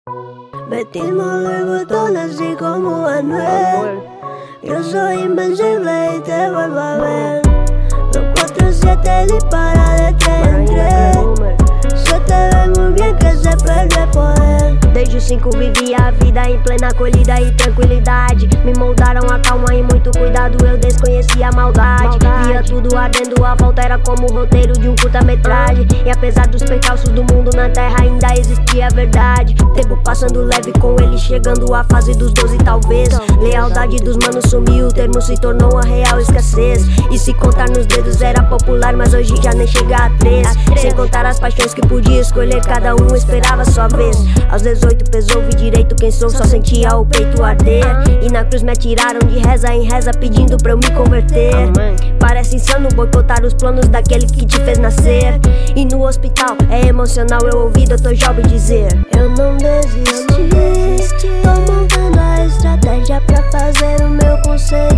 Vestimos Louis Vuitton así como Anuel. Yo soy invencible y te vuelvo a ver. Los 4-7 dispara de 3 en 3. Se te ve muy bien que se perde el poder. Desde os 5 vivia a vida em plena acolhida e tranquilidade. Me moldaram a calma e muito cuidado, eu desconhecia a maldade. Via tudo ardendo, a volta era como o roteiro de um curta-metragem. E apesar dos percalços do mundo, na terra ainda existia a verdade. Tempo passando leve com ele, chegando à fase dos 12 talvez. Lealdade dos manos sumiu, o termo se tornou a real escassez. E se contar nos dedos era popular, mas hoje já nem chega a 3. Sem contar as paixões que podia escolher, cada um esperava sua vez. Aos 18 pesou, vi direito quem sou, só sentia o peito arder. E na cruz me atiraram de reza em reza, pedindo pra eu me converter. Parece insano boicotar os planos daquele que te fez nascer. E no hospital é emocional eu ouvir Dr. Job dizer: eu não desisti, tô montando a estratégia pra fazer o meu conceito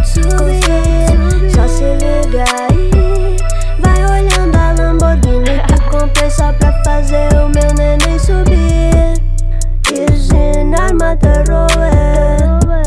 subir. Só se liga aí, vai olhando a Lamborghini que compensa pra fazer o meu neném subir. Y sin arma te robé,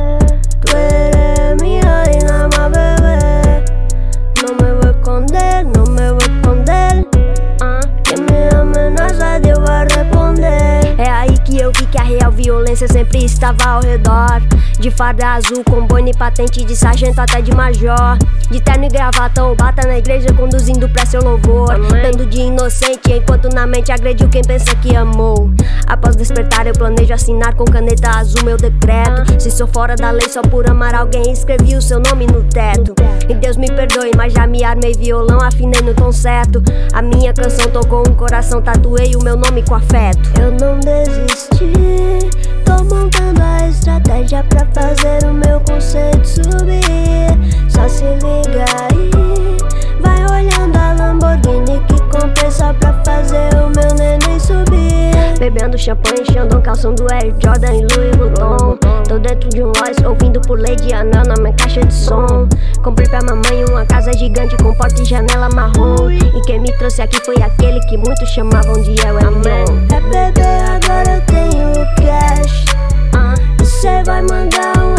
tú eres mi reina más bebé. No me voy a esconder, no me voy a esconder. Quem me amenaza Deus vai responder. É aí que eu vi que a real violência sempre estava ao redor. De farda azul com boina e patente de sargento até de major. De terno e gravata ou bata na igreja conduzindo pra seu louvor. Dando de inocente enquanto na mente agrediu quem pensa que amou. Após despertar eu planejo assinar com caneta azul meu decreto. Se sou fora da lei só por amar alguém, escrevi o seu nome no teto. E Deus me perdoe, mas já me armei violão, afinei no tom certo. A minha canção tocou um coração, tatuei o meu nome com afeto. Eu não desisti, tô montando a estratégia pra fazer o meu conceito subir. Só se liga aí, vai olhando a Lamborghini que compensa pra fazer o meu neném subir. Bebendo champanhe, Xandão, calçando Air Jordan e Louis Vuitton. Tô dentro de um Lois, ouvindo por Lady Anel na minha caixa de som. Comprei pra mamãe uma casa gigante com porta e janela marrom. E quem me trouxe aqui foi aquele que muitos chamavam de El Elyon. É bebê, agora eu tenho o cash. Cê vai mandar um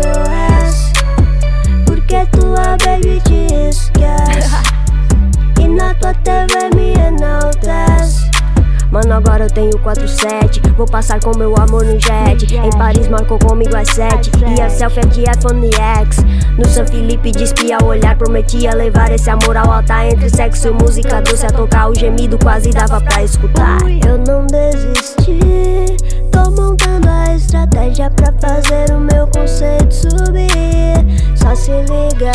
SOS, porque tua baby te esquece. E na tua TV me enaltece. Mano, agora eu tenho 4-7. Vou passar com meu amor no jet. Em Paris marcou comigo às 7. E a selfie é de iPhone X. No São Felipe despia o olhar. Prometia levar esse amor ao altar. Entre sexo e música doce a tocar. O gemido quase dava pra escutar. Eu não desisti, tô montando a estratégia pra fazer o meu conceito subir. Só se liga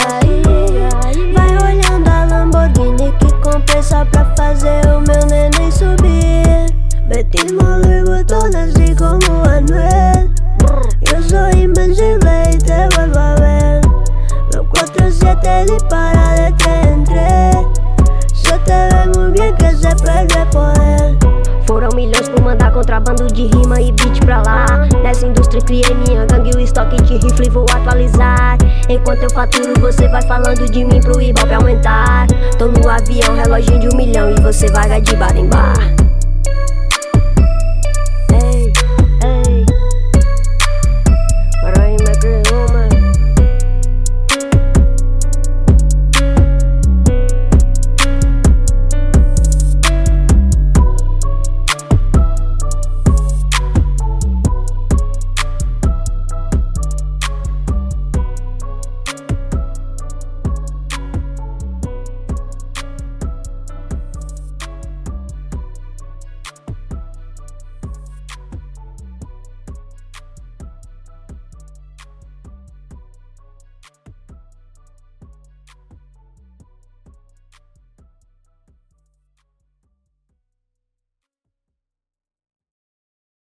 aí, vai olhando a Lamborghini que compensa pra fazer o meu neném subir. Vestimos Louis Vuitton así como Anuel. Yo soy invencible y te vuelvo a ver. Los 4-7 dispara de 3 en 3. Se te ve muy bien que se perde el poder. Foram milhões por mandar contrabando de rima e beat pra lá. Nessa indústria criei minha gangue, o estoque de rifle vou atualizar. Enquanto eu faturo você vai falando de mim pro Ibope aumentar. Tô no avião, reloginho de 1 milhão e você vaga de bar em bar.